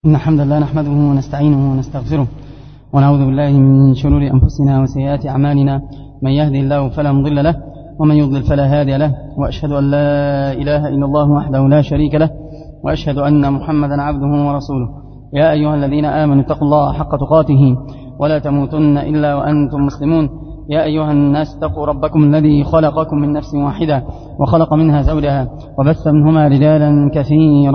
إن الحمد لله نحمده ونستعينه ونستغفره ونعوذ بالله من شرور أنفسنا وسيئات أعمالنا. من يهدي الله فلا مضل له ومن يضلل فلا هادي له، وأشهد أن لا إله إلا الله وحده لا شريك له، وأشهد أن محمدا عبده ورسوله. يا أيها الذين آمنوا اتقوا الله حق تقاته ولا تموتن إلا وأنتم مسلمون. يا أيها الناس اتقوا ربكم الذي خلقكم من نفس واحدة وخلق منها زوجها وبث منهما رجالا كثيرا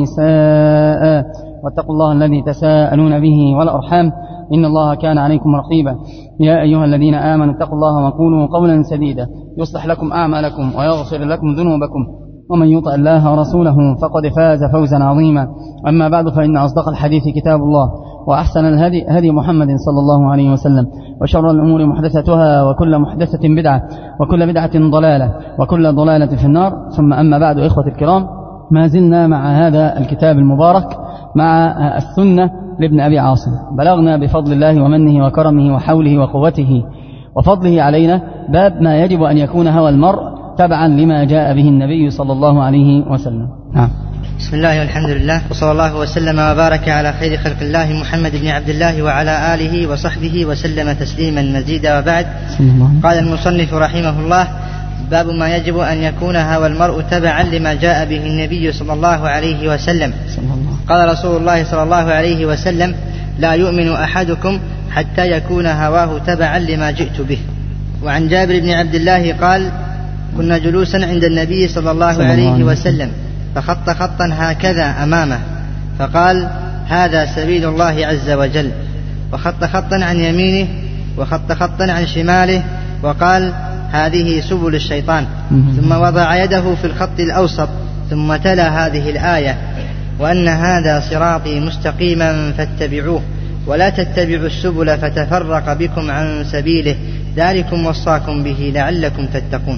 ونساء، واتقوا الله الذي تساءلون به والأرحام إن الله كان عليكم رقيبا. يا أيها الذين آمنوا اتقوا الله وقولوا قولا سديدا يصلح لكم أعمالكم ويغفر لكم ذنوبكم، ومن يطع الله ورسوله فقد فاز فوزا عظيما. أما بعد، فإن أصدق الحديث كتاب الله، وأحسن الهدي هدي محمد صلى الله عليه وسلم، وشر الأمور محدثتها، وكل محدثة بدعة، وكل بدعة ضلالة، وكل ضلالة في النار. ثم أما بعد، إخوة الكرام، ما زلنا مع هذا الكتاب المبارك، مع السنة لابن أبي عاصم. بلغنا بفضل الله ومنه وكرمه وحوله وقوته وفضله علينا باب ما يجب أن يكون هوى المرء تبعا لما جاء به النبي صلى الله عليه وسلم. نعم. بسم الله والحمد لله، وصلى الله وسلم وبارك على خير خلق الله محمد بن عبد الله وعلى آله وصحبه وسلم تسليما مزيدا. وبعد، قال المصنف رحمه الله: باب ما يجب أن يكون هوى المرء تبعا لما جاء به النبي صلى الله عليه وسلم. قال رسول الله صلى الله عليه وسلم: لا يؤمن أحدكم حتى يكون هواه تبعا لما جئت به. وعن جابر بن عبد الله قال: كنا جلوسا عند النبي صلى الله عليه وسلم، فخط خطا هكذا أمامه، فقال: هذا سبيل الله عز وجل. وخط خطا عن يمينه وخط خطا عن شماله، وقال: هذه سبل الشيطان. ثم وضع يده في الخط الأوسط، ثم تلا هذه الآية: وأن هذا صراطي مستقيما فاتبعوه ولا تتبعوا السبل فتفرق بكم عن سبيله، ذلكم وصاكم به لعلكم تتقون.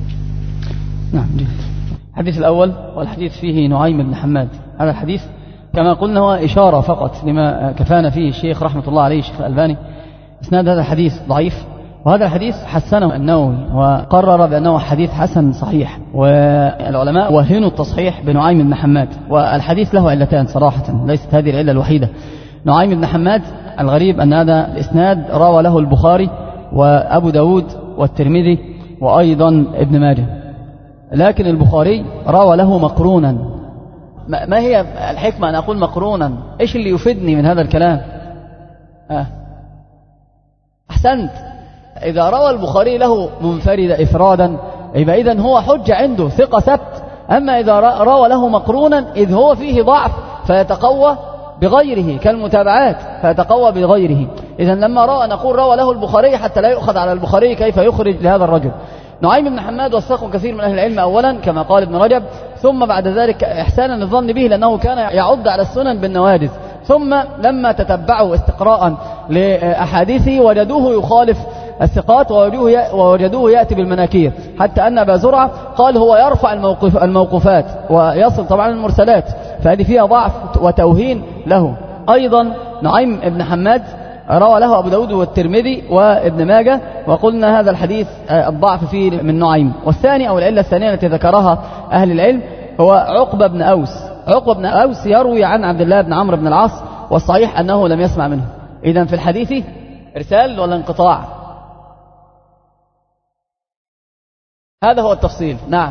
نعم. الحديث الأول والحديث فيه نعيم بن حماد. هذا الحديث كما قلنا هو إشارة فقط لما كفانا فيه الشيخ رحمة الله عليه الشيخ الألباني. إسناد هذا الحديث ضعيف، وهذا الحديث حسنه النووي وقرر بأنه حديث حسن صحيح، والعلماء وهنوا التصحيح بنعيم بن حماد. والحديث له علتان صراحة، ليست هذه العلة الوحيدة. نعيم بن حماد الغريب أن هذا الإسناد روى له البخاري وأبو داود والترمذي وأيضا ابن ماجه، لكن البخاري روى له مقرونا. ما هي الحكمة أن أقول مقرونا؟ إيش اللي يفيدني من هذا الكلام؟ أحسنت. إذا روى البخاري له منفردا إفرادا يبقى إذن هو حجة عنده، ثقة ثبت. أما إذا روى له مقرونا إذ هو فيه ضعف فيتقوى بغيره، كالمتابعات فيتقوى بغيره. إذن لما نقول روى له البخاري حتى لا يؤخذ على البخاري كيف يخرج لهذا الرجل. نعيم بن حماد وثقه كثير من أهل العلم أولا كما قال ابن رجب، ثم بعد ذلك إحسانا الظن به لأنه كان يعض على السنن بالنوادذ، ثم لما تتبعوا استقراء لأحاديثه وجدوه يخالف الثقات ووجدوه يأتي بالمناكير، حتى أن أبا زرعة قال هو يرفع الموقوفات ويصل طبعا المرسلات، فهذه فيها ضعف وتوهين له. أيضا نعيم بن حماد روى له أبو داود والترمذي وابن ماجه، وقلنا هذا الحديث الضعف فيه من نعيم. والثاني أو العلة الثانية التي ذكرها أهل العلم هو عقبة بن أوس. عقبة بن أوس يروي عن عبد الله بن عمرو بن العاص، والصحيح أنه لم يسمع منه. إذن في الحديث إرسال ولا انقطاع؟ هذا هو التفصيل. نعم،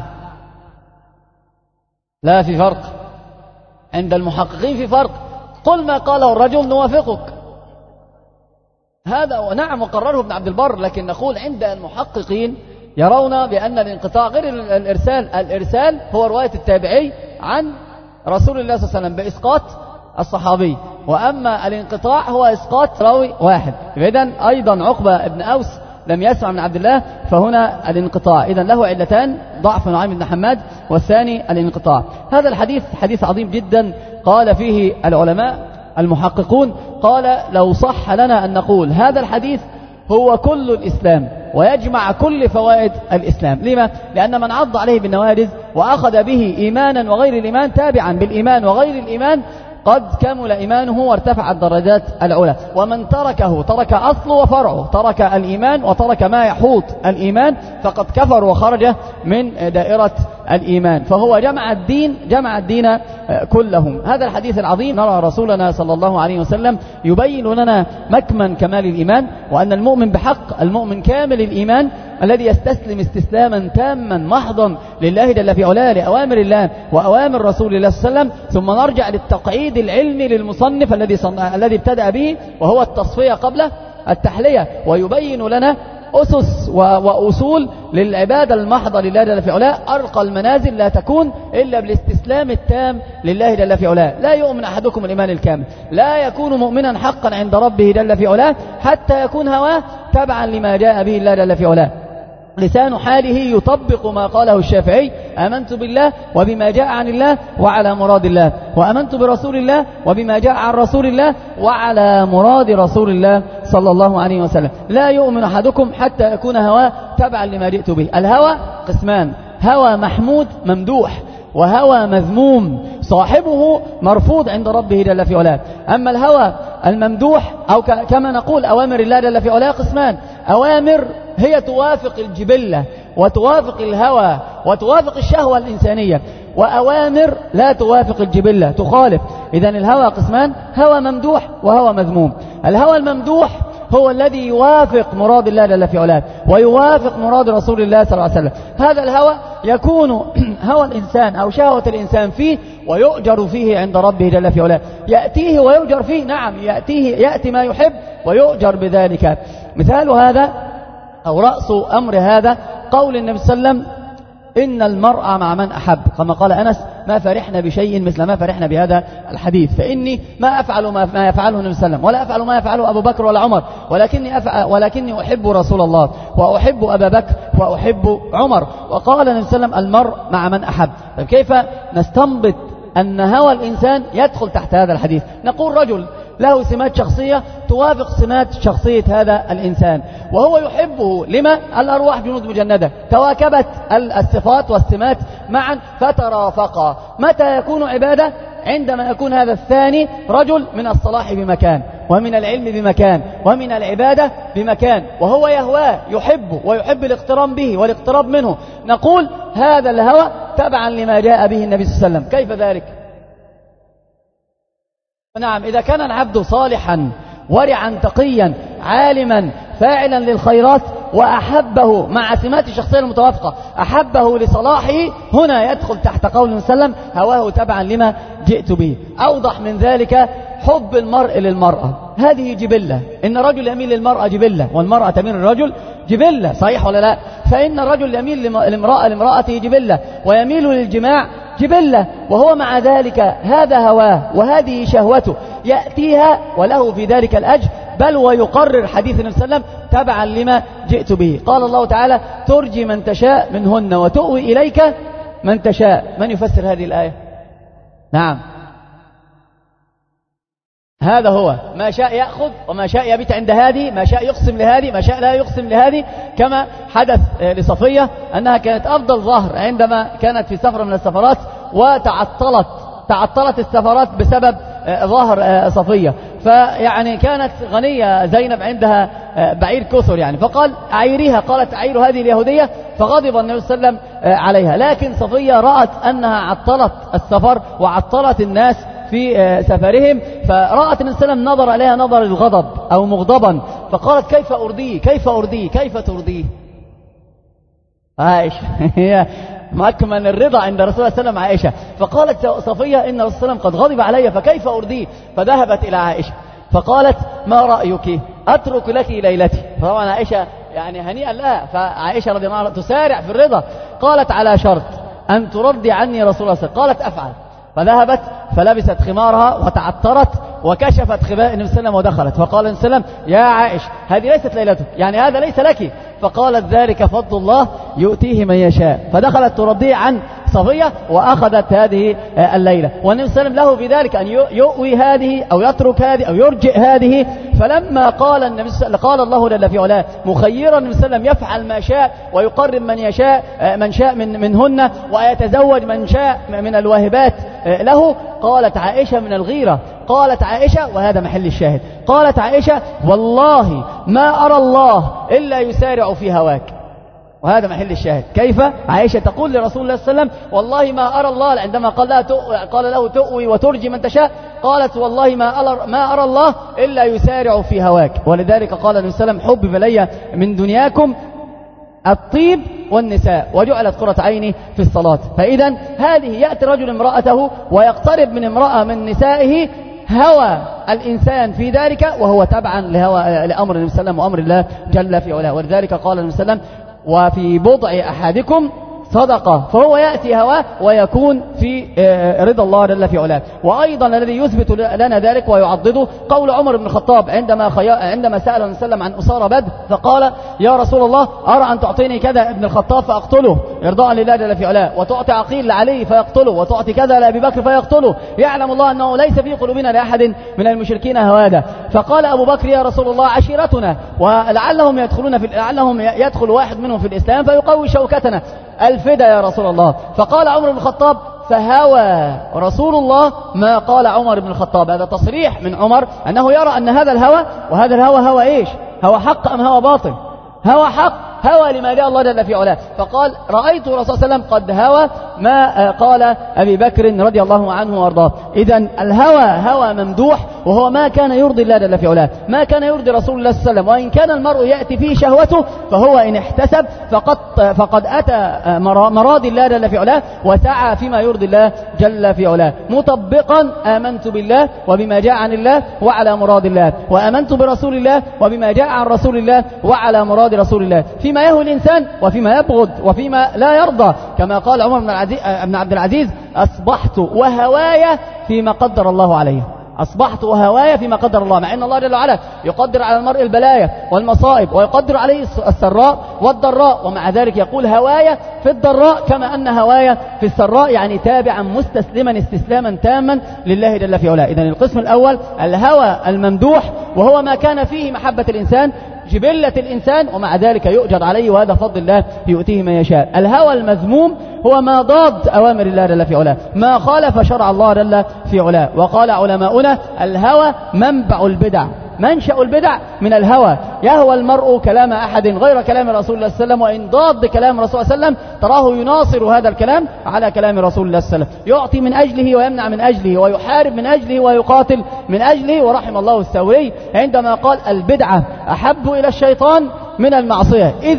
لا في فرق عند المحققين، في فرق. قل ما قاله الرجل نوافقك، هذا ونعم وقرره ابن عبد البر، لكن نقول عند المحققين يرون بأن الانقطاع غير الإرسال. الإرسال هو رواية التابعي عن رسول الله صلى الله عليه وسلم بإسقاط الصحابي، وأما الانقطاع هو إسقاط راوي واحد. إذن أيضا عقبة ابن أوس لم يسمع من عبد الله، فهنا الانقطاع. إذن له علتان: ضعف نعيم بن حماد، والثاني الانقطاع. هذا الحديث حديث عظيم جدا، قال فيه العلماء المحققون، قال لو صح لنا أن نقول هذا الحديث هو كل الإسلام ويجمع كل فوائد الإسلام. لما؟ لأن من عض عليه بالنوارذ وأخذ به إيمانا وغير الإيمان تابعا بالإيمان وغير الإيمان قد كمل إيمانه وارتفع الدرجات العلى. ومن تركه ترك أصل وفرعه، ترك الإيمان وترك ما يحوط الإيمان، فقد كفر وخرج من دائرة الإيمان. فهو جمع الدين كلهم. هذا الحديث العظيم نرى رسولنا صلى الله عليه وسلم يبين لنا مكمن كمال الإيمان، وأن المؤمن بحق، المؤمن كامل الإيمان الذي يستسلم استسلاما تاما محضا لله جل في علاه، لأوامر الله وأوامر رسول الله صلى الله عليه وسلم. ثم نرجع للتقعيد العلمي للمصنف الذي ابتدأ به، وهو التصفية قبل التحلية، ويبين لنا أسس وأصول للعبادة المحضة لله جل في علاه. أرقى المنازل لا تكون إلا بالاستسلام التام لله جل في علاه. لا يؤمن أحدكم الإيمان الكامل، لا يكون مؤمنا حقا عند ربه جل في علاه حتى يكون هواه تبعا لما جاء به الله جل في علاه. لسان حاله يطبق ما قاله الشافعي: آمنت بالله وبما جاء عن الله وعلى مراد الله، وآمنت برسول الله وبما جاء عن رسول الله وعلى مراد رسول الله صلى الله عليه وسلم. لا يؤمن أحدكم حتى يكون هواه تبعا لما جئت به. الهوى قسمان: هوى محمود ممدوح، وهوى مذموم صاحبه مرفوض عند ربه جل في علاه. أما الهوى الممدوح أو كما نقول أوامر الله جل في علاه قسمان: أوامر هي توافق الجبلة وتوافق الهوى وتوافق الشهوة الإنسانية، وأوامر لا توافق الجبلة تخالف. إذن الهوى قسمان: هوى ممدوح وهوى مذموم. الهوى الممدوح هو الذي يوافق مراد الله جل في علاه ويوافق مراد رسول الله صلى الله عليه وسلم. هذا الهوى يكون هوى الإنسان أو شهوة الإنسان فيه ويؤجر فيه عند ربه جل في علاه. يأتيه ويؤجر فيه، نعم يأتي ما يحب ويؤجر بذلك. مثال هذا أو رأس أمر هذا قول النبي صلى الله عليه وسلم: إن المرء مع من أحب، كما قال أنس: ما فرحنا بشيء مثل ما فرحنا بهذا الحديث، فإني ما أفعل ما يفعله النبي صلى الله عليه وسلم، ولا أفعل ما يفعله أبو بكر ولا عمر، ولكني أحب رسول الله وأحب أبا بكر وأحب عمر. وقال النبي صلى الله عليه وسلم: المرء مع من أحب. طيب كيف نستنبط أن هوى الإنسان يدخل تحت هذا الحديث؟ نقول رجل له سمات شخصية توافق سمات شخصية هذا الإنسان وهو يحبه. لما؟ الأرواح جنود مجندة، تواكبت الصفات والسمات معا فترافقا. متى يكون عبادة؟ عندما يكون هذا الثاني رجل من الصلاح بمكان، ومن العلم بمكان، ومن العبادة بمكان، وهو يهواه يحبه ويحب الاقتران به والاقتراب منه. نقول هذا الهوى تبعا لما جاء به النبي صلى الله عليه وسلم. كيف ذلك؟ نعم، إذا كان العبد صالحا ورعا تقيا عالما فاعلا للخيرات وأحبه مع سمات الشخصية المتوافقة، أحبه لصلاحه، هنا يدخل تحت قول النبي صلى الله عليه وسلم: هواه تبعا لما جئت به. أوضح من ذلك حب المرء للمرأة، هذه جبلة. إن الرجل يميل للمرأة جبلة، والمرأة تميل للرجل جبلة، صحيح ولا لا؟ فإن الرجل يميل لامرأته جبلة، ويميل للجماع جبلة، وهو مع ذلك هذا هواه وهذه شهوته يأتيها وله في ذلك الأجر، بل ويقرر حديث النبي صلى الله عليه وسلم تبعا لما جئت به. قال الله تعالى: ترجي من تشاء منهن وتؤوي إليك من تشاء. من يفسر هذه الآية؟ نعم، هذا هو ما شاء يأخذ وما شاء يبيت عند هذه، ما شاء يقسم لهذه، ما شاء لا يقسم لهذه. كما حدث لصفية أنها كانت أفضل ظهر عندما كانت في سفرة من السفرات وتعطلت السفرات بسبب ظهر صفية، فيعني كانت غنية زينب عندها بعير كثر يعني، فقال: أعيريها. قالت: أعير هذه اليهودية. فغضب النبي صلى الله عليه وسلم عليها. لكن صفية رأت أنها عطلت السفر وعطلت الناس في سفرهم، فرأت النبي صلى الله عليه وسلم نظر إليها نظر الغضب أو مغضبا، فقالت: كيف أرضيه كيف أرضيه كيف ترضيه؟ عائشة هي مكمن الرضا عند رسول الله صلى الله عليه وسلم عائشة. فقالت صفية: إن رسول الله قد غضب علي فكيف أرضيه؟ فذهبت إلى عائشة فقالت: ما رأيك؟ أترك لك ليلتي. فطبعا عائشة يعني هنيئا لها، فعائشة رضي الله عنها تسارع في الرضا. قالت: على شرط أن ترضي عني رسول الله صلى الله عليه وسلم. قالت: أفعل. فذهبت فلبست خمارها وتعطرت وكشفت خباء النبي صلى الله عليه وسلم ودخلت. فقال النبي صلى الله عليه وسلم: يا عائشة، هذه ليست ليلتك، يعني هذا ليس لك. فقالت: ذلك فضل الله يؤتيه من يشاء. فدخلت ترضيه عن صفية وأخذت هذه الليلة. والنبي صلى الله عليه وسلم له في ذلك أن يؤوي هذه أو يترك هذه أو يرجئ هذه. فلما قال الله جل في علاه مخيرا النبي صلى الله عليه وسلم يفعل ما شاء ويقرب من شاء منهن ويتزوج من شاء من الواهبات له، قالت عائشة من الغيرة، قالت عائشة، وهذا محل الشاهد، قالت عائشة والله ما أرى الله إلا يسارع في هواك. وهذا محل الشاهد. كيف عائشة تقول لرسول الله صلى الله عليه وسلم والله ما أرى الله، عندما قال له تؤوي وترجي من تشاء، قالت والله ما أرى الله إلا يسارع في هواك. ولذلك قال النبي صلى الله عليه وسلم حبب إلي من دنياكم الطيب والنساء وجعلت قرة عيني في الصلاة. فإذا هذه يأتي رجل امرأته ويقترب من امرأة من نسائه، هوى الإنسان في ذلك وهو تبعا لأمر النبي صلى الله عليه وسلم وأمر الله جل في علاه. ولذلك قال النبي صلى الله عليه وسلم وفي بضع أحدكم صدقة، فهو يأتي هواه ويكون في رضا الله جل في علاه. وأيضا الذي يثبت لنا ذلك ويعضده قول عمر بن الخطاب عندما سأل النبي صلى الله عليه وسلم عن أسارى بدر، فقال يا رسول الله أرى أن تعطيني كذا ابن الخطاب فأقتله إرضاء لله جل في علاه، وتعطي عقيل لعلي فيقتله، وتعطي كذا لأبي بكر فيقتله، يعلم الله أنه ليس في قلوبنا لأحد من المشركين هواده. فقال أبو بكر يا رسول الله عشيرتنا ولعلهم لعلهم يدخل واحد منهم في الإسلام فيقوي شوكتنا، الفدا يا رسول الله. فقال عمر بن الخطاب فهوى رسول الله ما قال عمر بن الخطاب. هذا تصريح من عمر أنه يرى أن هذا الهوى، وهذا الهوى هوى إيش؟ هوى حق أم هوى باطل؟ هوى حق، هوى لما جاء الله جل في علاه. فقال رأيت الرسول صلى الله عليه وسلم قد هوى ما قال أبي بكر رضي الله عنه وارضاه. إذن الهوى هوى ممدوح، وهو ما كان يرضي الله جل في علاه، ما كان يرضي رسول الله صلى الله عليه وسلم. وإن كان المرء يأتي فيه شهوته فهو إن احتسب فقد أتى مراضي الله جل في علاه وسعى فيما يرضي الله جل في علاه، مطبقا آمنت بالله وبما جاء عن الله وعلى مراد الله، وآمنت برسول الله وبما جاء عن رسول الله وعلى مراد رسول الله، فيما يهوي الإنسان وفيما يبغض وفيما لا يرضى. كما قال عمر بن عبد العزيز أصبحت وهوايا فيما قدر الله عليه، أصبحت وهوايا فيما قدر الله، مع أن الله جل وعلا يقدر على المرء البلايا والمصائب ويقدر عليه السراء والضراء، ومع ذلك يقول هوايا في الضراء كما أن هوايا في السراء، يعني تابعا مستسلما استسلاما تاما لله جل في علاه. إذن القسم الأول الهوى الممدوح، وهو ما كان فيه محبة الإنسان جبلة الإنسان، ومع ذلك يؤجر عليه، وهذا فضل الله يؤتيه من يشاء. الهوى المذموم هو ما ضاد أوامر الله جل في علاه، ما خالف شرع الله جل في علاه. وقال علماؤنا الهوى منبع البدع، منشأ البدع من الهوى. يهوى المرء كلام أحد غير كلام رسول الله صلى الله عليه وسلم، وإن ضاد كلام رسول الله صلى الله عليه وسلم تراه يناصر هذا الكلام على كلام رسول الله صلى الله عليه وسلم، يعطي من أجله ويمنع من أجله ويحارب من أجله ويقاتل من أجله. ورحم الله الثوري عندما قال البدعة أحب إلى الشيطان من المعصية، إذ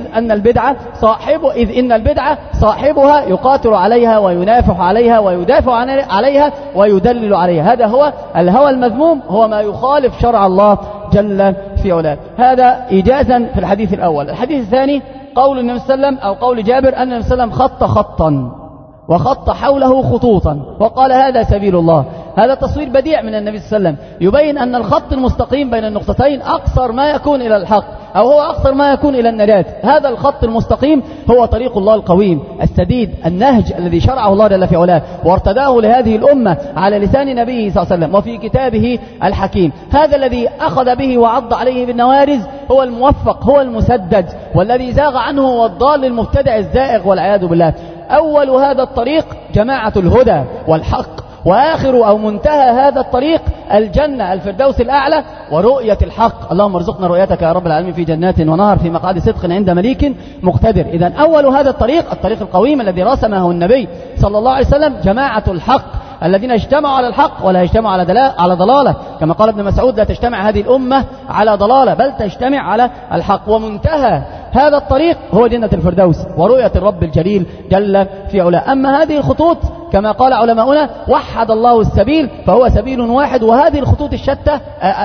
إن البدعة صاحبها يقاتل عليها وينافح عليها ويدافع عليها ويدلل عليها. هذا هو الهوى المذموم، هو ما يخالف شرع الله جل في علاه. هذا إيجازا في الحديث الأول. الحديث الثاني قول النبي صلى الله عليه وسلم أو قول جابر أن النبي صلى الله عليه وسلم خط خطا وخط حوله خطوطا وقال هذا سبيل الله. هذا تصوير بديع من النبي صلى الله عليه وسلم يبين أن الخط المستقيم بين النقطتين أقصر ما يكون إلى الحق، أو هو أقصر ما يكون إلى النجاة. هذا الخط المستقيم هو طريق الله القويم السديد، النهج الذي شرعه الله جل في علاه وارتداه لهذه الأمة على لسان نبيه صلى الله عليه وسلم وفي كتابه الحكيم. هذا الذي أخذ به وعض عليه بالنوارز هو الموفق، هو المسدد، والذي زاغ عنه هو الضال المبتدع الزائغ والعياذ بالله. أول هذا الطريق جماعة الهدى والحق، وآخر أو منتهى هذا الطريق الجنة الفردوس الأعلى ورؤية الحق. اللهم ارزقنا رؤيتك يا رب العالمين في جنات ونهر في مقعد صدق عند مليك مقتدر. إذن أول هذا الطريق القويم الذي رسمه النبي صلى الله عليه وسلم جماعة الحق، الذين اجتمعوا على الحق ولا يجتمعوا على ضلالة، كما قال ابن مسعود لا تجتمع هذه الأمة على ضلالة بل تجتمع على الحق. ومنتهى هذا الطريق هو جنة الفردوس ورؤية الرب الجليل جل في علاه. أما هذه الخطوط كما قال علماؤنا وحد الله السبيل فهو سبيل واحد، وهذه الخطوط الشتى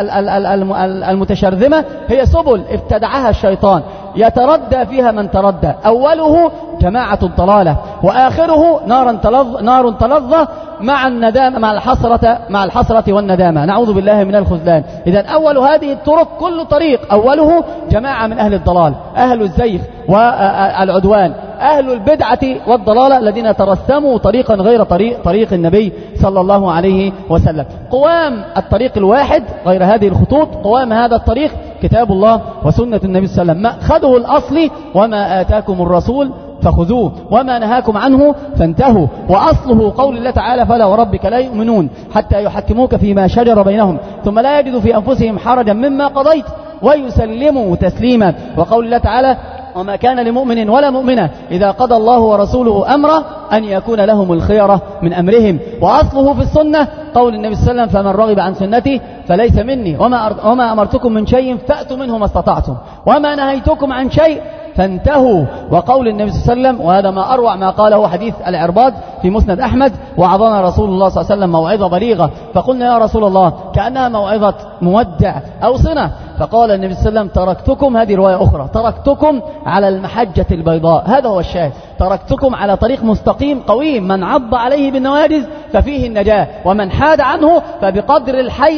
المتشرذمة هي سبل ابتدعها الشيطان يتردى فيها من تردى. أوله جماعة الضلالة وآخره نار تلظى مع الندامة مع الحسرة والندامة، نعوذ بالله من الخذلان. إذن أول هذه الطرق كل طريق أوله جماعة من أهل الضلال، أهل الزيغ والعدوان، أهل البدعة والضلالة الذين ترسموا طريقا غير طريق النبي صلى الله عليه وسلم. قوام الطريق الواحد غير هذه الخطوط، قوام هذا الطريق كتاب الله وسنة النبي صلى الله عليه وسلم، مأخذه الأصلي وما آتاكم الرسول فخذوه وما نهاكم عنه فانتهوا، وأصله قول الله تعالى فلا وربك لا يؤمنون حتى يحكموك فيما شجر بينهم ثم لا يجدوا في أنفسهم حرجا مما قضيت ويسلموا تسليما، وقول الله تعالى وما كان لمؤمن ولا مؤمنة إذا قضى الله ورسوله أمرا أن يكون لهم الخيرة من أمرهم، وأصله في السنة قول النبي صلى الله عليه وسلم فمن رغب عن سنتي فليس مني وما أمرتكم من شيء فأتوا منه ما استطعتم وما نهيتكم عن شيء فانتهوا، وقول النبي صلى الله عليه وسلم وهذا ما أروع ما قاله حديث العرباض في مسند أحمد وعظنا رسول الله صلى الله عليه وسلم موعظة بليغة فقلنا يا رسول الله كأنها موعظة مودع أوصنا، فقال النبي صلى الله عليه وسلم تركتكم، هذه رواية أخرى، تركتكم على المحجة البيضاء، هذا هو الشاهد، تركتكم على طريق مستقيم قويم من عض عليه بالنواجذ ففيه النجاة ومن حاد عنه فبقدر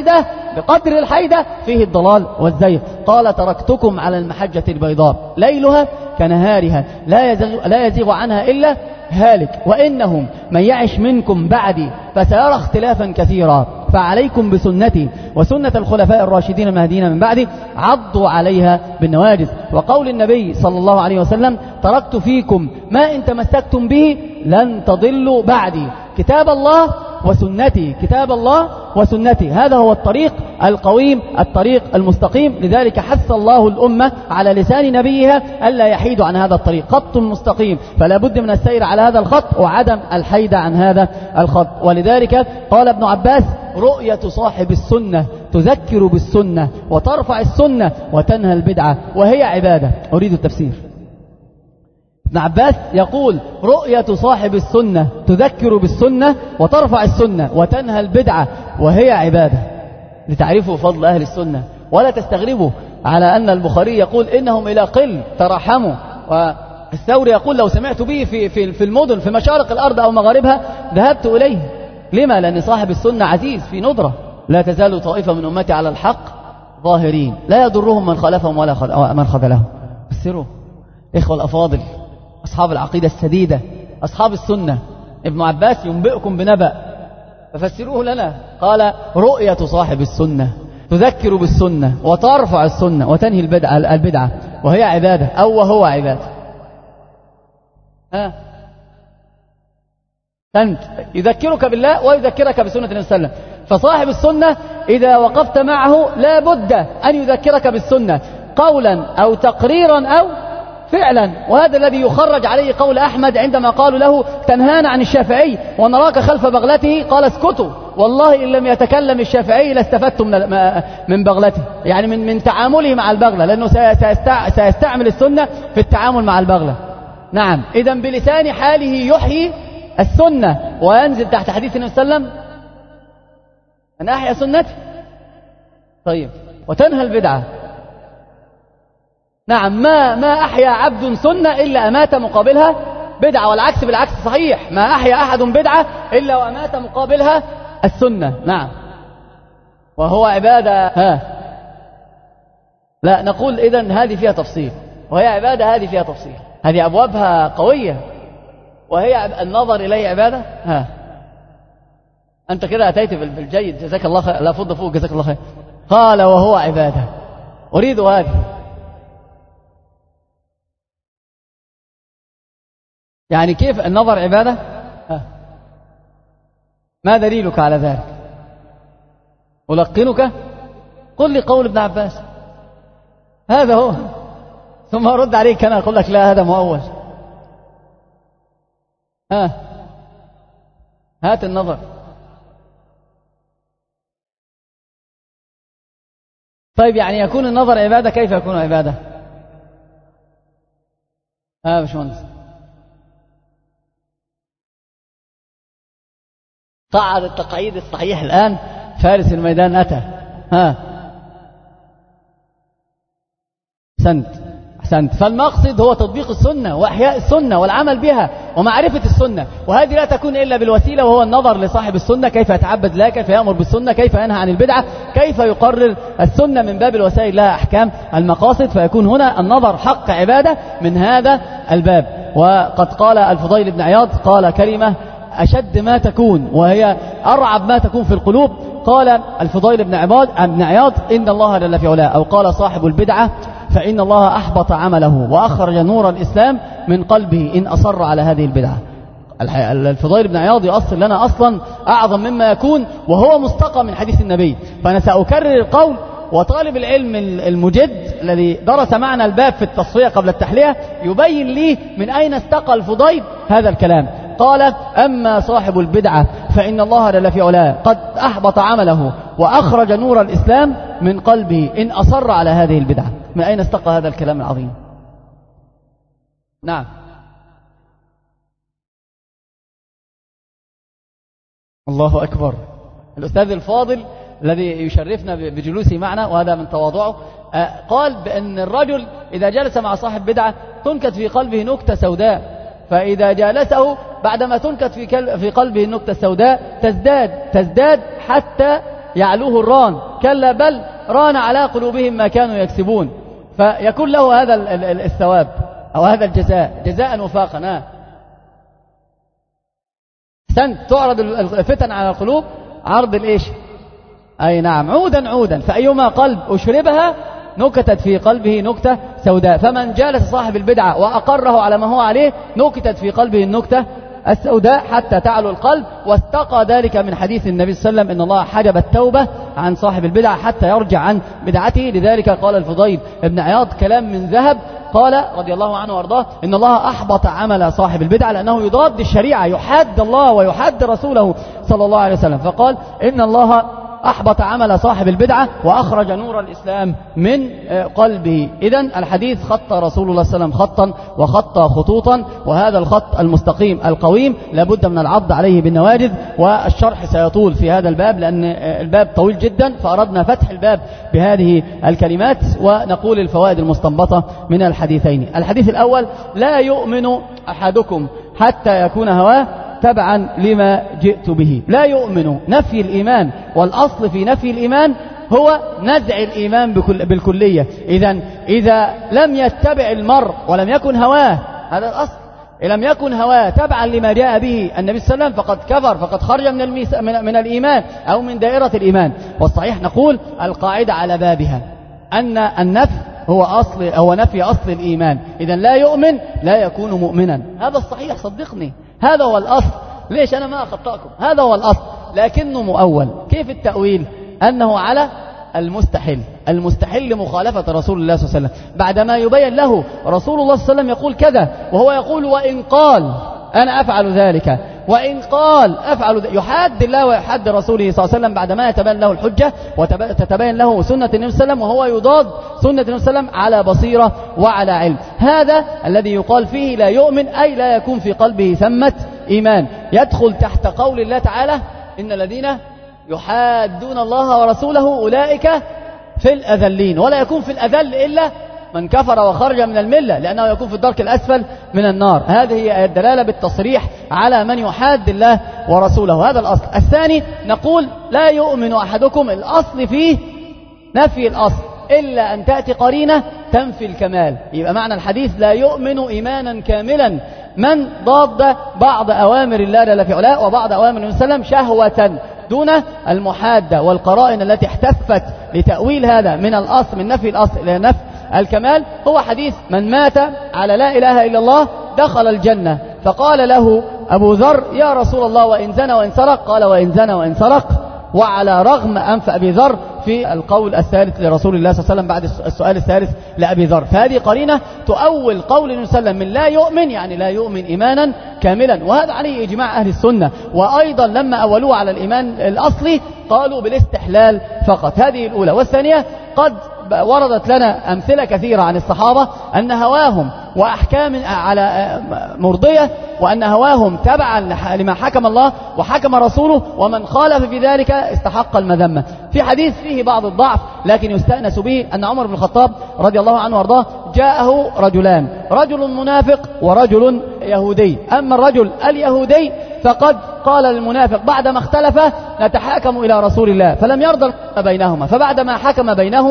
الحيدة فيه الضلال والزيغ. قال تركتكم على المحجة البيضاء ليلها كنهارها لا يزيغ عنها إلا هالك وإنهم من يعش منكم بعدي فسيرى اختلافا كثيرا فعليكم بسنتي وسنة الخلفاء الراشدين المهديين من بعدي عضوا عليها بالنواجذ، وقول النبي صلى الله عليه وسلم تركت فيكم ما إن تمسكتم به لن تضلوا بعدي كتاب الله وسنتي، كتاب الله وسنتي، هذا هو الطريق القويم الطريق المستقيم، لذلك حث الله الأمة على لسان نبيها ألا يحيدوا عن هذا الطريق، خط مستقيم فلا بد من السير على هذا الخط وعدم الحيد عن هذا الخط. ولذلك قال ابن عباس رؤية صاحب السنة تذكر بالسنة وترفع السنة وتنهى البدعة وهي عبادة. أريد التفسير. ابن عباس يقول رؤية صاحب السنة تذكر بالسنة وترفع السنة وتنهى البدعة وهي عبادة، لتعرفوا فضل أهل السنة ولا تستغربوا على أن البخاري يقول إنهم إلى قل ترحموا، والثوري يقول لو سمعت به في المدن في مشارق الأرض أو مغاربها ذهبت إليه. لما؟ لأن صاحب السنة عزيز في ندرة، لا تزال طائفة من أمتي على الحق ظاهرين لا يضرهم من خالفهم ولا من خذلهم. فسروا إخوة الأفاضل أصحاب العقيدة السديدة أصحاب السنة، ابن عباس ينبئكم بنبأ ففسروه لنا، قال رؤية صاحب السنة تذكر بالسنة وترفع السنة وتنهي البدعة وهي عبادة أو وهو عبادة. أنت يذكرك بالله ويذكرك بسنة النبي صلى الله عليه وسلم، فصاحب السنة إذا وقفت معه لا بد أن يذكرك بالسنة قولا أو تقريرا أو فعلا، وهذا الذي يخرج عليه قول أحمد عندما قالوا له تنهانا عن الشافعي ونراك خلف بغلته، قال اسكتوا والله إن لم يتكلم الشافعي لاستفدتم من بغلته، يعني من تعامله مع البغلة، لأنه سيستعمل السنة في التعامل مع البغلة. نعم، إذن بلسان حاله يحيي السنة وينزل تحت حديث النبي صلى الله عليه وسلم أن أحيا سنتي. طيب، وتنهى البدعة. نعم، ما أحيا عبد سنة إلا أمات مقابلها بدعة، والعكس بالعكس صحيح، ما أحيا أحد بدعة إلا وأمات مقابلها السنة. نعم، وهو عبادة. لا نقول إذن هذه فيها تفصيل وهي عبادة، هذه فيها تفصيل، هذه أبوابها قوية وهي النظر إليه عبادة. أنت كده أتيت بالجيد، جزاك الله خير، لا فض فوق، جزاك الله خير. قال وهو عبادة، أريد هذه. يعني كيف النظر عبادة؟ ما دليلك على ذلك؟ ألقنك، قل لي قول ابن عباس، هذا هو، ثم أرد عليك أنا أقول لك لا هذا مؤول. هات النظر. طيب، يعني يكون النظر عبادة، كيف يكون عبادة؟ باشمهندس، قعد التقعيد الصحيح الآن، فارس الميدان أتى. أحسنت. فالمقصد هو تطبيق السنة وإحياء السنة والعمل بها ومعرفة السنة، وهذه لا تكون إلا بالوسيلة، وهو النظر لصاحب السنة كيف يتعبد لها، كيف يأمر بالسنة، كيف ينهى عن البدعة، كيف يقرر السنة من باب الوسائل لها أحكام المقاصد، فيكون هنا النظر حق عبادة من هذا الباب. وقد قال الفضيل بن عياض قال كلمة أشد ما تكون وهي أرعب ما تكون في القلوب. قال الفضيل بن عياض إن الله جل في علاه، أو قال صاحب البدعة فإن الله أحبط عمله وأخرج نور الإسلام من قلبه إن أصر على هذه البدعة. الفضيل بن عياض يؤصل لنا أصلا أعظم مما يكون، وهو مستقى من حديث النبي. فأنا سأكرر القول، وطالب العلم المجد الذي درس معنا الباب في التصفية قبل التحلية يبين لي من أين استقى الفضيل هذا الكلام. قال أما صاحب البدعة فإن الله جل في علاه قد أحبط عمله وأخرج نور الإسلام من قلبه إن أصر على هذه البدعة. من أين استقى هذا الكلام العظيم؟ نعم، الله أكبر. الأستاذ الفاضل الذي يشرفنا بجلوسه معنا وهذا من تواضعه قال بأن الرجل إذا جلس مع صاحب بدعة تنكت في قلبه نكتة سوداء، فإذا جالسه بعدما تنكت في قلبه النكتة السوداء تزداد حتى يعلوه الران، كلا بل ران على قلوبهم ما كانوا يكسبون، فيكون له هذا الثواب أو هذا الجزاء جزاء وفاقا. سنت تعرض الفتن على القلوب عرض الإيش؟ أي نعم، عودا فأيما قلب أشربها نكتت في قلبه نكتة سوداء. فمن جالس صاحب البدعة وأقره على ما هو عليه نكتت في قلبه النكتة السوداء حتى تعلو القلب. واستقى ذلك من حديث النبي صلى الله عليه وسلم إن الله حجب التوبة عن صاحب البدعة حتى يرجع عن بدعته. لذلك قال الفضيل ابن عياض كلام من ذهب، قال رضي الله عنه وارضاه إن الله أحبط عمل صاحب البدعة لأنه يضاد الشريعة، يحاد الله ويحاد رسوله صلى الله عليه وسلم. فقال إن الله أحبط عمل صاحب البدعة وأخرج نور الإسلام من قلبه. إذن الحديث خط رسول الله صلى الله عليه وسلم خطا وخط خطوطا، وهذا الخط المستقيم القويم لابد من العض عليه بالنواجذ. والشرح سيطول في هذا الباب لأن الباب طويل جدا، فأردنا فتح الباب بهذه الكلمات ونقول الفوائد المستنبطة من الحديثين. الحديث الأول: لا يؤمن أحدكم حتى يكون هواه تبعا لما جئت به. لا يؤمن نفي الإيمان، والأصل في نفي الإيمان هو نزع الإيمان بالكلية. إذا لم يتبع المرء ولم يكن هواه، هذا الأصل، لم يكن هواه تبعا لما جاء به النبي صلى الله عليه وسلم فقد كفر، فقد خرج من الإيمان أو من دائرة الإيمان. والصحيح نقول القاعدة على بابها أن النفي هو نفي أصل الإيمان. إذن لا يؤمن لا يكون مؤمنا، هذا الصحيح، صدقني هذا هو الأصل. ليش أنا ما أخطأكم؟ هذا هو الأصل، لكنه مؤول. كيف التأويل؟ أنه على المستحل لمخالفة رسول الله صلى الله عليه وسلم، بعدما يبين له رسول الله صلى الله عليه وسلم يقول كذا وهو يقول وإن قال أنا أفعل ذلك، وإن قال أفعل يحاد الله ويحاد رسوله صلى الله عليه وسلم بعدما يتبين له الحجة وتتبين له سنة النبي صلى الله عليه وسلم، وهو يضاد سنة النبي صلى الله عليه وسلم على بصيرة وعلى علم. هذا الذي يقال فيه لا يؤمن، أي لا يكون في قلبه ثمة إيمان. يدخل تحت قول الله تعالى إن الذين يحادون الله ورسوله أولئك في الأذلين، ولا يكون في الأذل إلا من كفر وخرج من الملة، لأنه يكون في الدرك الأسفل من النار. هذه هي الدلالة بالتصريح على من يحاد الله ورسوله، هذا الأصل. الثاني نقول لا يؤمن أحدكم، الأصل فيه نفي الأصل إلا أن تأتي قرينة تنفي الكمال. يبقى معنى الحديث لا يؤمن إيمانا كاملا من ضاد بعض أوامر الله جل في علاه وبعض أوامر النبي صلى الله عليه وسلم شهوة دون المحادة والقرائن التي احتفت لتأويل هذا من الأصل، من نفي الأصل إلى نفي الكمال. هو حديث من مات على لا إله إلا الله دخل الجنة. فقال له أبو ذر يا رسول الله وإن زنى وإن سرق؟ قال وإن زنى وإن سرق. وعلى رغم أنف أبي ذر في القول الثالث لرسول الله صلى الله عليه وسلم بعد السؤال الثالث لأبي ذر. فهذه قرينة تؤول قول النبي صلى الله عليه وسلم من لا يؤمن، يعني لا يؤمن إيمانا كاملا، وهذا عليه إجماع أهل السنة. وأيضا لما أولوه على الإيمان الأصلي قالوا بالاستحلال فقط. هذه الأولى. والثانية قد وردت لنا أمثلة كثيرة عن الصحابة أن هواهم وأحكام على مرضية، وأن هواهم تبعا لما حكم الله وحكم رسوله، ومن خالف في ذلك استحق المذمة. في حديث فيه بعض الضعف لكن يستأنس به أن عمر بن الخطاب رضي الله عنه وارضاه جاءه رجلان، رجل منافق ورجل يهودي. أما الرجل اليهودي فقد قال للمنافق بعدما اختلف نتحاكم إلى رسول الله، فلم يرضى بينهما، فبعدما حكم بينهما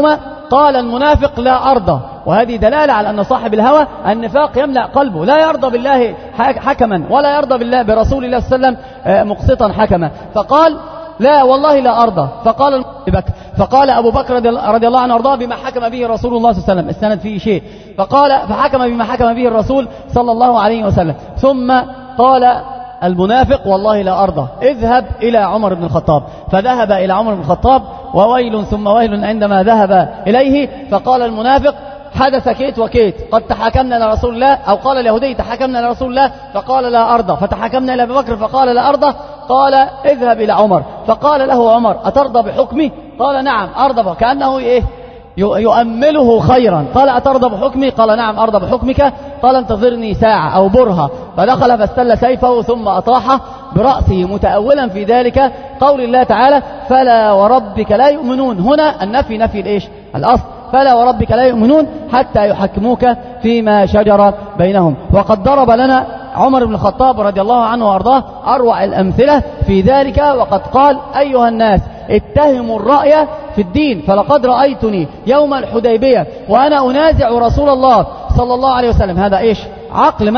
قال المنافق لا أرضى، وهذه دلالة على أن صاحب الهوى النفاق يملأ قلبه، لا يرضى بالله حكما ولا يرضى بالله برسول الله صلى الله عليه وسلم مقسطا حكما، فقال لا والله لا أرضى. فقال أبو بكر رضي الله عنه وارضاه بما حكم به رسول الله صلى الله عليه وسلم، السند فيه شيء، فحكم بما حكم به الرسول صلى الله عليه وسلم. ثم قال المنافق والله لا أرضى، اذهب إلى عمر بن الخطاب. فذهب إلى عمر بن الخطاب، وويل ثم ويل عندما ذهب إليه، فقال المنافق حدث كيت وكيت، قد تحاكمنا إلى رسول الله، أو قال اليهودي تحاكمنا إلى رسول الله فقال لا أرضى، فتحاكمنا إلى أبي بكر فقال لا أرضى، قال اذهب إلى عمر. فقال له عمر أترضى بحكمي؟ قال نعم أرضى، كأنه يؤمله خيرا. قال أترضى بحكمي؟ قال نعم أرضى بحكمك. قال انتظرني ساعة أو برهة. فدخل فاستل سيفه ثم أطاح برأسه، متأولا في ذلك قول الله تعالى فلا وربك لا يؤمنون. هنا النفي نفي الأصل، فلا وربك لا يؤمنون حتى يحكموك فيما شجر بينهم. وقد ضرب لنا عمر بن الخطاب رضي الله عنه وارضاه أروع الأمثلة في ذلك، وقد قال أيها الناس اتهموا الرأي في الدين، فلقد رأيتني يوم الحديبية وأنا أنازع رسول الله صلى الله عليه وسلم. هذا عقل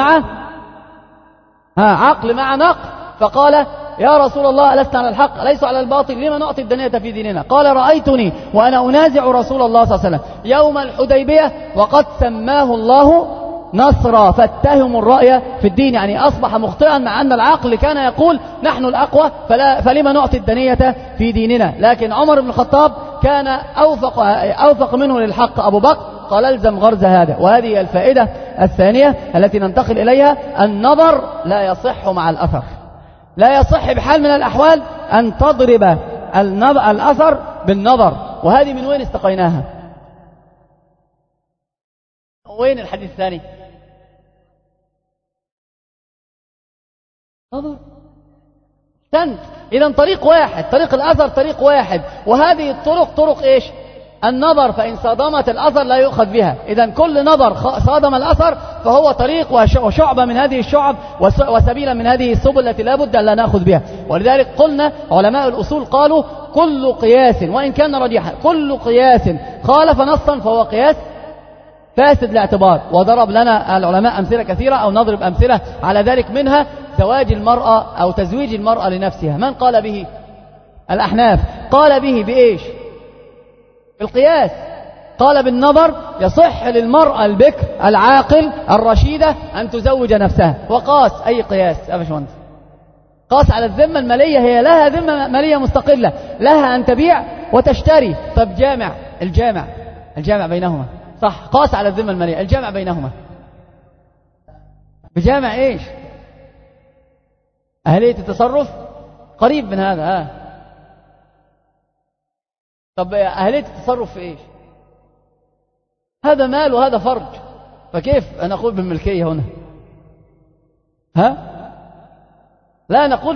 مع نقل. فقال يا رسول الله ألست على الحق ليس على الباطل لما نعطي الدنية في ديننا؟ قال رأيتني وأنا أنازع رسول الله صلى الله عليه وسلم يوم الحديبية وقد سماه الله نصرا، فاتهموا الرأي في الدين، يعني أصبح مخطئا مع أن العقل كان يقول نحن الأقوى فلما نعطي الدنية في ديننا. لكن عمر بن الخطاب كان أوفق منه للحق أبو بكر، قال الزم غرز هذا. وهذه الفائدة الثانية التي ننتقل إليها، النظر لا يصح مع الأثر، لا يصح بحال من الأحوال أن تضرب الأثر بالنظر. وهذه من وين استقيناها؟ وين الحديث الثاني؟ نظر سند. إذا طريق واحد، طريق الأثر طريق واحد، وهذه الطرق طرق النظر، فإن صادمت الأثر لا يؤخذ بها. إذا كل نظر صادم الأثر فهو طريق وشعبة من هذه الشعب وسبيلا من هذه السبل التي لا بد أن لا نأخذ بها. ولذلك قلنا علماء الأصول قالوا كل قياس وإن كان رجيحا، كل قياس خالف نصا فهو قياس فاسد الاعتبار. وضرب لنا العلماء أمثلة كثيرة، أو نضرب أمثلة على ذلك، منها زواج المرأة أو تزويج المرأة لنفسها. من قال به؟ الأحناف. قال به بإيش؟ بالقياس. قال بالنظر يصح للمرأة البكر العاقل الرشيدة أن تزوج نفسها. وقاس أي قياس يا باشمهندس؟ قاس على الذمة المالية، هي لها ذمة مالية مستقلة، لها أن تبيع وتشتري. طب الجامع بينهما، صح، قاس على الذمة المالية، الجامع بينهما بجامع إيش؟ أهلية التصرف، قريب من هذا. طب أهلية التصرف في إيش؟ هذا مال وهذا فرج، فكيف نقول بالملكية هنا؟ لا، نقول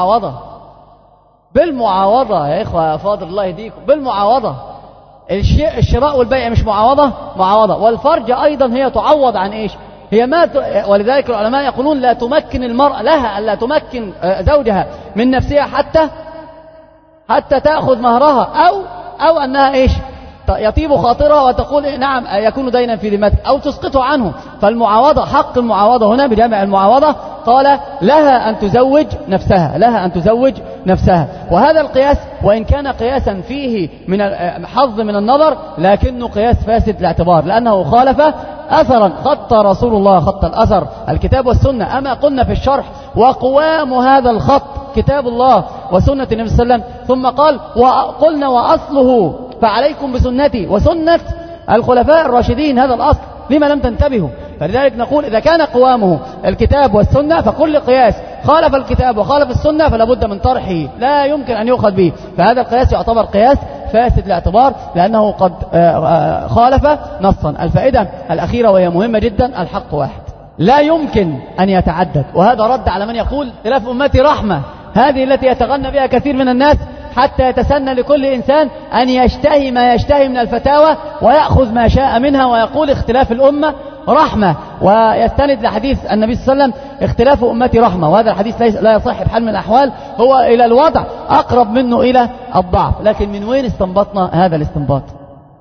بالمعاوضة يا إخوة فاضل الله يهديكم، بالمعاوضة. الشراء والبيع مش معاوضة. والفرج أيضا هي تعوض عن إيش؟ هي ولذلك العلماء يقولون لا تمكن المرأة لها ألا تمكن زوجها من نفسها حتى تأخذ مهرها، أو أنها إيش؟ يطيب خاطرها وتقول نعم يكون دينا في ذمتك، أو تسقطه عنه. فالمعاوضة، حق المعاوضة هنا بجامع المعاوضة، قال لها أن تزوج نفسها. وهذا القياس وإن كان قياسا فيه من حظ من النظر، لكنه قياس فاسد الاعتبار، لأنه خالف أثرا. خط رسول الله خط الأثر الكتاب والسنة، أما قلنا في الشرح وقوام هذا الخط كتاب الله وسنة النبي صلى الله عليه وسلم. ثم قال وقلنا وأصله فعليكم بسنتي وسنة الخلفاء الراشدين، هذا الأصل، لما لم تنتبهوا؟ فلذلك نقول إذا كان قوامه الكتاب والسنة فكل قياس خالف الكتاب وخالف السنة فلا بد من طرحه، لا يمكن أن يؤخذ به. فهذا القياس يعتبر قياس فاسد الاعتبار لأنه قد خالف نصا. الفائدة الأخيرة وهي مهمة جدا، الحق واحد لا يمكن أن يتعدد. وهذا رد على من يقول اختلاف أمتي رحمة، هذه التي يتغنى بها كثير من الناس، حتى يتسنى لكل إنسان أن يشتهي ما يشتهي من الفتاوى ويأخذ ما شاء منها، ويقول اختلاف الأمة رحمة، ويستند لحديث النبي صلى الله عليه وسلم اختلاف أمتي رحمة. وهذا الحديث لا يصح بحال من الأحوال، هو إلى الوضع أقرب منه إلى الضعف. لكن من وين استنبطنا هذا الاستنباط؟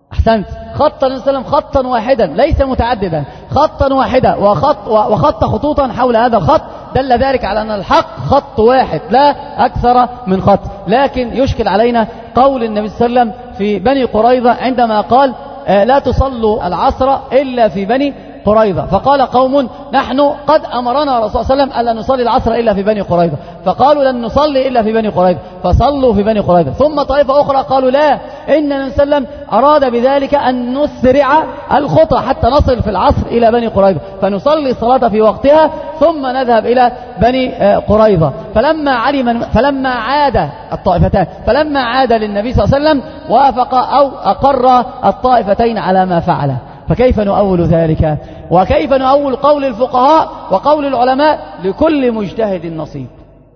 أحسنت. خط النبي صلى الله عليه وسلم خطا واحدا ليس متعددا، خطا واحدا وخط خطوطا حول هذا الخط، دل ذلك على أن الحق خط واحد لا أكثر من خط. لكن يشكل علينا قول النبي صلى الله عليه وسلم في بني قريظة عندما قال لا تصلوا العصر إلا في بني قريظة، فقال قوم نحن قد أمرنا رسول الله صلى الله عليه وسلم ألا نصلي العصر إلا في بني قريظة، فقالوا لن نصلي إلا في بني قريظة فصلوا في بني قريظة. ثم طائفة أخرى قالوا لا، إن النبي صلى الله عليه وسلم أراد بذلك أن نسرع الخطى حتى نصل في العصر إلى بني قريظة فنصلي الصلاة في وقتها ثم نذهب إلى بني قريظة. فلما عاد الطائفتان فلما عاد للنبي صلى الله عليه وسلم وافق أو أقر الطائفتين على ما فعل. فكيف نؤول ذلك؟ وكيف نؤول قول الفقهاء وقول العلماء لكل مجتهد نصيب؟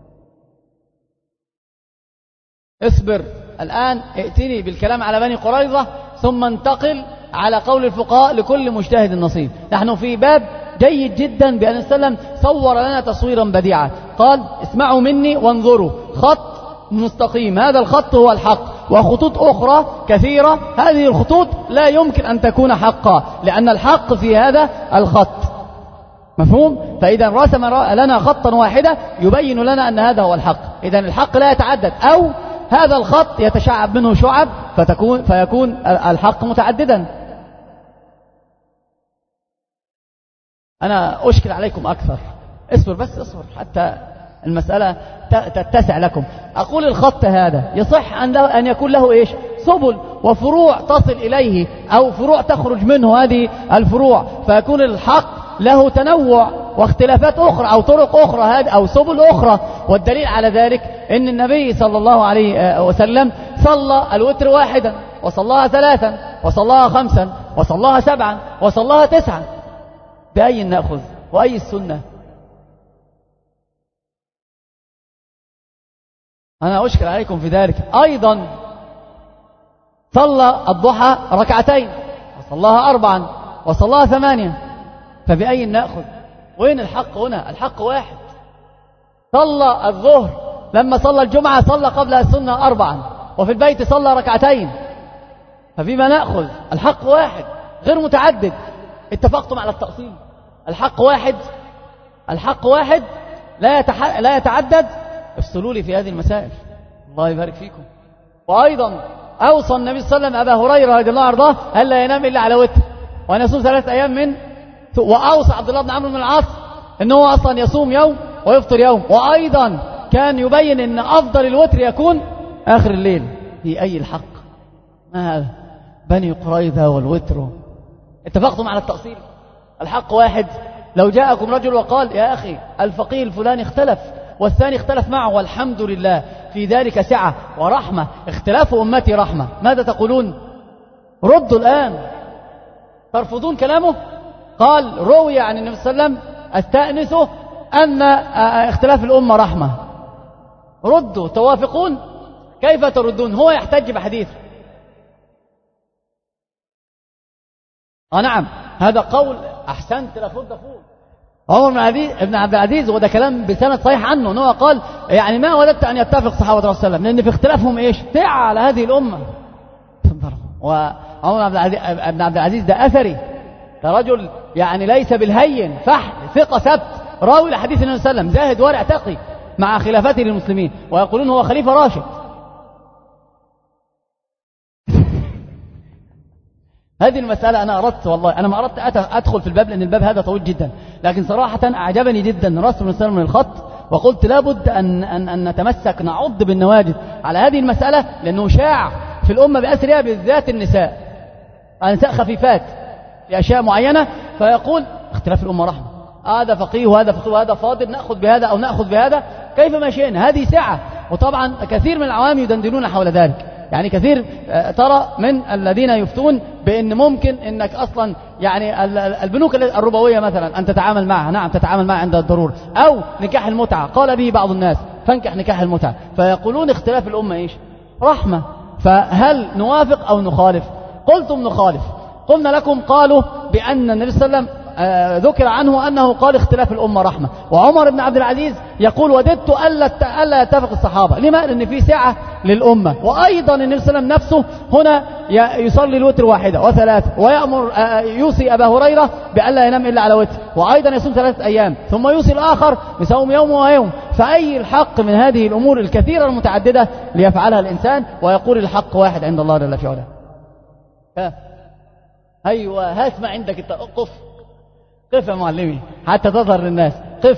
اصبر الآن، ائتني بالكلام على بني قريظة ثم انتقل على قول الفقهاء لكل مجتهد نصيب. نحن في باب جيد جدا بأن السلام صور لنا تصويرا بديعا، قال اسمعوا مني وانظروا، خط مستقيم هذا الخط هو الحق، وخطوط أخرى كثيرة هذه الخطوط لا يمكن أن تكون حقا لأن الحق في هذا الخط. مفهوم؟ فإذا رسم لنا خطا واحدا يبين لنا أن هذا هو الحق. إذا الحق لا يتعدد، أو هذا الخط يتشعب منه شعب فيكون الحق متعددا. أنا أشكل عليكم أكثر، اصبر بس اصبر حتى المسألة تتسع لكم. أقول الخط هذا يصح أن يكون له إيش؟ سبل وفروع تصل إليه أو فروع تخرج منه هذه الفروع، فيكون الحق له تنوع واختلافات أخرى أو طرق أخرى أو سبل أخرى. والدليل على ذلك أن النبي صلى الله عليه وسلم صلى الوتر واحدا وصلاها ثلاثا وصلاها خمسا وصلاها سبعا وصلاها تسعا. بأي نأخذ وأي السنة؟ أنا أشكل عليكم في ذلك. أيضا صلى الضحى ركعتين وصلاها أربعا وصلاها ثمانية، فبأي نأخذ؟ وين الحق هنا؟ الحق واحد. صلى الظهر لما صلى الجمعة صلى قبلها السنة أربعا، وفي البيت صلى ركعتين، فبما نأخذ؟ الحق واحد غير متعدد. اتفقتم على التأصيل؟ الحق واحد، الحق واحد لا يتعدد. افصلوا لي في هذه المسائل، الله يبارك فيكم. وأيضا أوصى النبي صلى الله عليه وسلم أبا هريرة رضي الله عنه أرضاه ألا ينام إلا على وتر وأن يصوم 3 أيام من، وأوصى عبد الله بن عمرو بن العاص أنه أصلا يصوم يوم ويفطر يوم. وأيضا كان يبين أن أفضل الوتر يكون آخر الليل. في أي الحق؟ ما هذا؟ بني قريظة والوتر. اتفقتم على التأصيل؟ الحق واحد. لو جاءكم رجل وقال يا أخي الفقيه الفلاني اختلف والثاني اختلف معه والحمد لله في ذلك سعة ورحمة، اختلاف أمتي رحمة، ماذا تقولون؟ ردوا الآن. ترفضون كلامه؟ قال روي عن النبي صلى الله عليه وسلم استأنسه أن اختلاف الأمة رحمة. ردوا. توافقون؟ كيف تردون؟ هو يحتج بحديث. نعم هذا قول. أحسنت، لفظ فوق عمر بن عبد العزيز، وده كلام بسند صحيح عنه أنه قال يعني ما وددت أن يتفق صحابة رسول الله صلى الله عليه وسلم لأن في اختلافهم إيش؟ سعة على هذه الأمة. وعمر بن عبد العزيز ده أثري، ده رجل يعني ليس بالهين، فحل ثقة ثبت، راوي لحديث النبي صلى الله عليه وسلم، زاهد ورع تقي مع خلافته للمسلمين، ويقولون هو خليفة راشد. هذه المسألة أنا أردت، والله أنا ما أردت أدخل في الباب لأن الباب هذا طويل جدا، لكن صراحة أعجبني جدا رسم الإسلام من الخط، وقلت لابد أن نتمسك نعض بالنواجذ على هذه المسألة، لأنه شاع في الأمة بأسرها بالذات النساء خفيفات في أشياء معينة، فيقول اختلاف الأمة رحمة، هذا فقيه وهذا فقيه وهذا فاضل، نأخذ بهذا أو نأخذ بهذا كيف ما شئنا، هذه سعة. وطبعا كثير من العوام يدندنون حول ذلك، يعني كثير ترى من الذين يفتون بأن ممكن أنك أصلا يعني البنوك الربوية مثلا أن تتعامل معها، نعم تتعامل معها عند الضرورة، أو نكاح المتعة قال به بعض الناس فانكح نكاح المتعة، فيقولون اختلاف الأمة إيش؟ رحمة. فهل نوافق أو نخالف؟ قلتم نخالف. قلنا لكم قالوا بأن النبي صلى الله عليه وسلم ذكر عنه أنه قال اختلاف الأمة رحمة. وعمر بن عبد العزيز يقول وددت ألا يتفق الصحابة. لما؟ لأن في سعة للأمة. وأيضا النبي صلى الله عليه وسلم نفسه هنا يصلي الوتر واحدة وثلاثة، ويأمر يوصي أبا هريرة بألا ينام إلا على وتر، وأيضا يصوم 3 أيام، ثم يوصي الآخر يصوم يوم ويوم. فأي الحق من هذه الأمور الكثيرة المتعددة ليفعلها الإنسان ويقول الحق واحد عند الله جل في علاه. أيوة، هات ما عندك انت، قف يا معلمي حتى تظهر للناس، قف.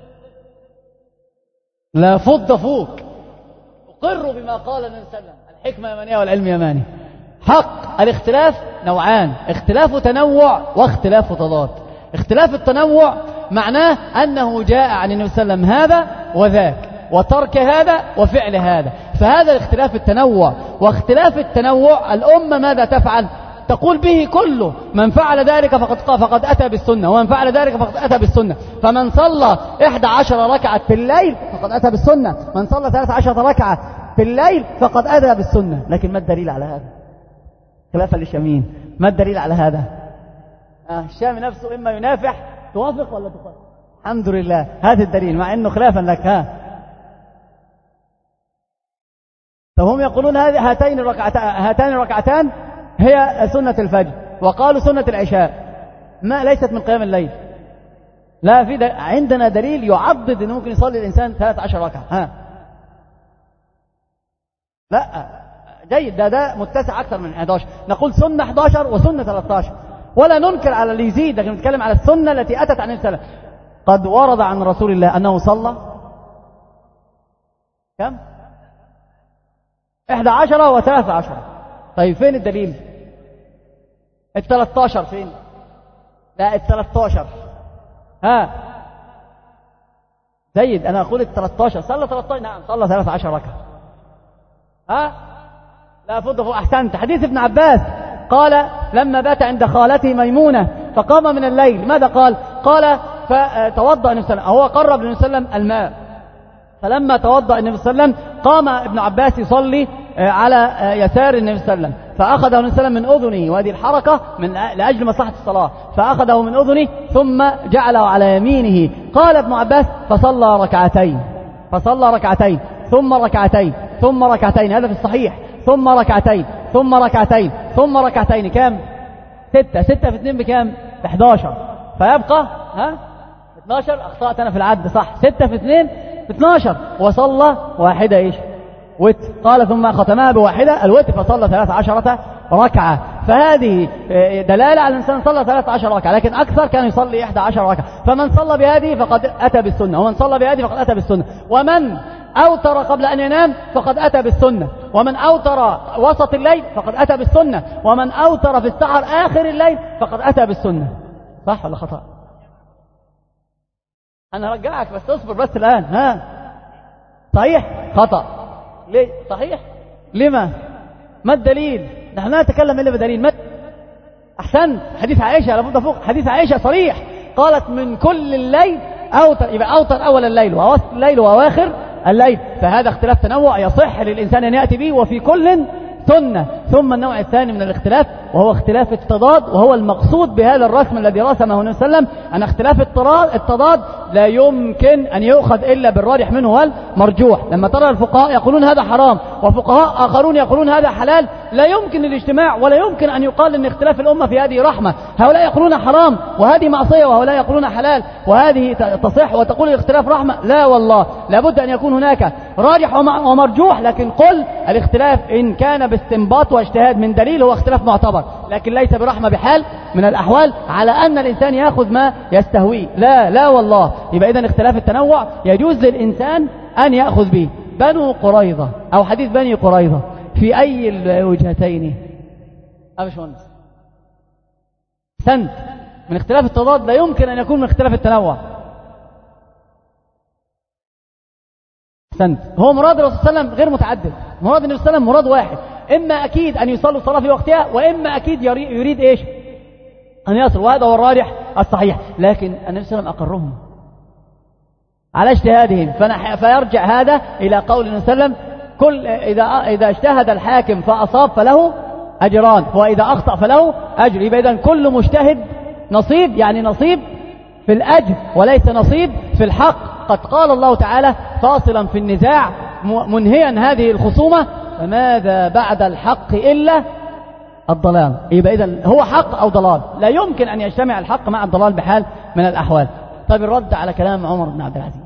لا فض فوق، أقر بما قال النبي صلى الله عليه وسلم: الحكمة يمانية والعلم يماني. حق الاختلاف نوعان: اختلاف تنوع واختلاف تضاد. اختلاف التنوع معناه أنه جاء عن النبي صلى الله عليه وسلم هذا وذاك، وترك هذا وفعل هذا، فهذا الاختلاف التنوع. واختلاف التنوع الأمة ماذا تفعل؟ تقول به كله: من فعل ذلك فقد أتى بالسنة، ومن فعل ذلك فقد أتى بالسنة. فمن صلى 11 ركعة في الليل فقد أتى بالسنة، من صلى 13 ركعة في الليل فقد أتى بالسنة. لكن ما الدليل على هذا؟ خلافا للشاميين، ما الدليل على هذا؟ الشامي نفسه إما ينافح، توافق ولا تخالف؟ الحمد لله، هذا الدليل، مع أنه خلافا لك. فهم يقولون هاتين الركعتان هي سنة الفجر، وقالوا سنة العشاء ما ليست من قيام الليل. لا، في عندنا دليل يعضد أنه ممكن يصلي الإنسان 13 ركعة. لا جيد، ده متسع أكثر من 11. نقول سنة 11 وسنة 13، ولا ننكر على اللي يزيد، لكن نتكلم على السنة التي أتت عن السلام. قد ورد عن رسول الله أنه صلى كم؟ 11 و13. طيب فين الدليل؟ 13 فين؟ لا 13. جيد، أنا أقول 13 صلى 13. نعم صلى 13 ركعة. لا فض فوق. أحسنت. حديث ابن عباس قال: لما بات عند خالته ميمونة فقام من الليل، ماذا قال؟ قال: فتوضأ النبي صلى الله عليه وسلم، هو قرب للنبي صلى الله عليه وسلم الماء، فلما توضأ النبي صلى الله عليه وسلم قام ابن عباس يصلي على يسار النبي صلى الله عليه وسلم، فأخذه النبي صلى الله عليه وسلم من أذنه، وهذه الحركة لأجل مصلحة الصلاة، فأخذه من أذنه ثم جعله على يمينه. قال ابن عباس: فصلى ركعتين ثم ركعتين ثم ركعتين، هذا في الصحيح، ثم ركعتين ثم ركعتين ثم ركعتين. كم؟ 6 في 2 بكم؟ ب11. فيبقى 12. أخطأت أنا في العد، صح، 6 في 2 ب12. وصلى واحدة إيش؟ وتر. قال: ثم ختمها بواحدة الوتر، فصلى 13 ركعة. فهذه دلالة على الإنسان صلى 13 ركعة، لكن أكثر كان يصلي 11 ركعة. فمن صلى بهذه فقد أتى بالسنة، ومن صلى بهذه فقد أتى بالسنة. ومن أوتر قبل أن ينام فقد أتى بالسنة، ومن أوتر وسط الليل فقد أتى بالسنة، ومن أوتر في السحر آخر الليل فقد أتى بالسنة. صح ولا خطأ؟ أنا رجعك بس اصبر بس الآن. صحيح؟ خطأ. ليه؟ صحيح؟ لما؟ ما الدليل؟ نحن لا نتكلم إلا بدليل. أحسنت. حديث عائشة لابد فوق، حديث عائشة صريح، قالت: من كل الليل أوتر. يبقى أوتر أول الليل ووسط الليل وأواخر الليل. فهذا اختلاف تنوع يصح للإنسان أن يأتي به، وفي كل سنة. ثم النوع الثاني من الاختلاف وهو اختلاف التضاد، وهو المقصود بهذا الرسم الذي رسمه النبي صلى الله عليه وسلم، أن اختلاف التضاد لا يمكن أن يؤخذ إلا بالراجح منه والمرجوح. لما ترى الفقهاء يقولون هذا حرام وفقهاء آخرون يقولون هذا حلال، لا يمكن الاجتماع، ولا يمكن أن يقال أن اختلاف الأمة في هذه رحمة. هؤلاء يقولون حرام وهذه معصية، وهؤلاء يقولون حلال وهذه تصح، وتقول الاختلاف رحمة. لا والله، لابد أن يكون هناك راجح ومرجوح. لكن قل الاختلاف إن كان باستنباط واجتهاد من دليل هو اختلاف معتبر، لكن ليس برحمة بحال من الأحوال على أن الإنسان يأخذ ما يستهويه. لا والله. يبقى إذن اختلاف التنوع يجوز للإنسان أن يأخذ به. بنو قريظة أو حديث بني قريظة في أي الوجهتين؟ أبشونس سنت من اختلاف التضاد لا يمكن أن يكون من اختلاف التنوع. سنت هو مراد الرسول صلى الله عليه وسلم غير متعدد، مراد النبي صلى الله عليه وسلم مراد واحد. إما أكيد أن يصلوا الصلاة في وقتها، وإما أكيد يريد إيش؟ أن يصل، وهذا هو الراجح الصحيح. لكن النبي صلى الله عليه وسلم أقرهم على اجتهادهم، فيرجع هذا إلى قول النبي صلى الله عليه وسلم: إذا اجتهد الحاكم فأصاب فله أجران، وإذا أخطأ فله أجر. يبقى إذن كل مجتهد نصيب يعني نصيب في الأجر وليس نصيب في الحق. قد قال الله تعالى فاصلا في النزاع منهيا هذه الخصومة: فماذا بعد الحق إلا الضلال. يبقى إذا هو حق أو ضلال، لا يمكن أن يجتمع الحق مع الضلال بحال من الأحوال. طيب الرد على كلام عمر بن عبد العزيز.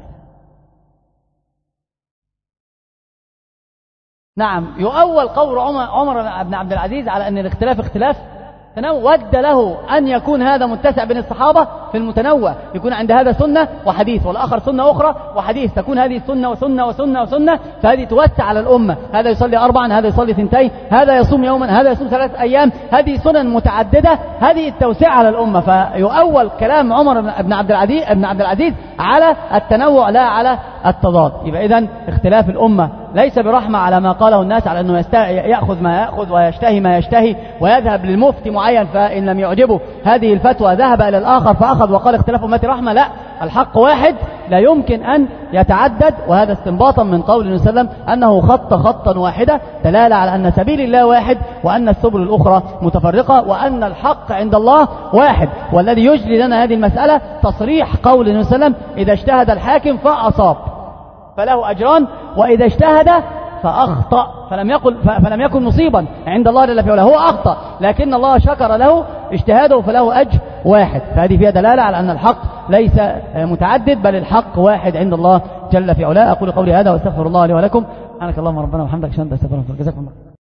نعم، يؤول قول عمر بن عبد العزيز على أن الاختلاف اختلاف تنوع. ود له أن يكون هذا متسع بين الصحابة في المتنوع، يكون عند هذا سنة وحديث والآخر سنة أخرى وحديث، تكون هذه سنة وسنة وسنة وسنة، فهذه توسع على الأمة. هذا يصلي 4، هذا يصلي 2، هذا يصوم يوما، هذا يصوم 3 أيام، هذه سنن متعددة، هذه التوسعة على الأمة. فيؤول كلام عمر بن عبد العزيز على التنوع لا على التضاد. يبقى إذن اختلاف الأمة ليس برحمة على ما قاله الناس على أنه يأخذ ما يأخذ ويشتهي ما يشتهي ويذهب للمفتي معين، فإن لم يعجبه هذه الفتوى ذهب إلى الآخر فأخذ وقال اختلاف أمتي رحمة. لا، الحق واحد لا يمكن أن يتعدد، وهذا استنباطا من قول النبي صلى الله عليه وسلم أنه خطا واحدة، دلالة على أن سبيل الله واحد وأن السبل الأخرى متفرقة وأن الحق عند الله واحد. والذي يجلي لنا هذه المسألة تصريح قول النبي صلى الله عليه وسلم: إذا اجتهد الحاكم فأصاب فله أجران، وإذا اجتهد فأخطأ فلم يكن مصيبا عند الله جل في علاه، هو أخطأ لكن الله شكر له اجتهاده فله أجر واحد. فهذه فيها دلالة على أن الحق ليس متعدد بل الحق واحد عند الله جل في علاه. أقول قولي هذا واستغفر الله لي ولكم. سبحانك اللهم ربنا وبحمدك، أشهد أن لا إله إلا أنت، أستغفرك. جزاكم الله.